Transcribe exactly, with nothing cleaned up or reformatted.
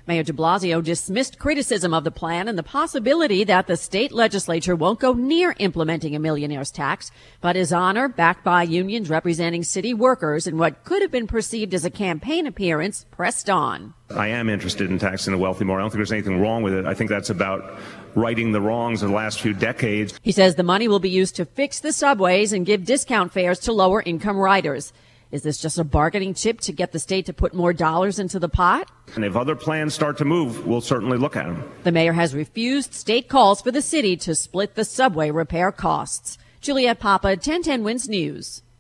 Mayor de Blasio dismissed criticism of the plan and the possibility that the state legislature won't go near implementing a millionaire's tax, but his honor, backed by unions representing city workers in what could have been perceived as a campaign appearance, pressed on. I am interested in taxing the wealthy more. I don't think there's anything wrong with it. I think that's about righting the wrongs of the last few decades. He says the money will be used to fix the subways and give discount fares to lower income riders. Is this just a bargaining chip to get the state to put more dollars into the pot? And if other plans start to move, we'll certainly look at them. The mayor has refused state calls for the city to split the subway repair costs. Juliette Papa, ten ten Wins News.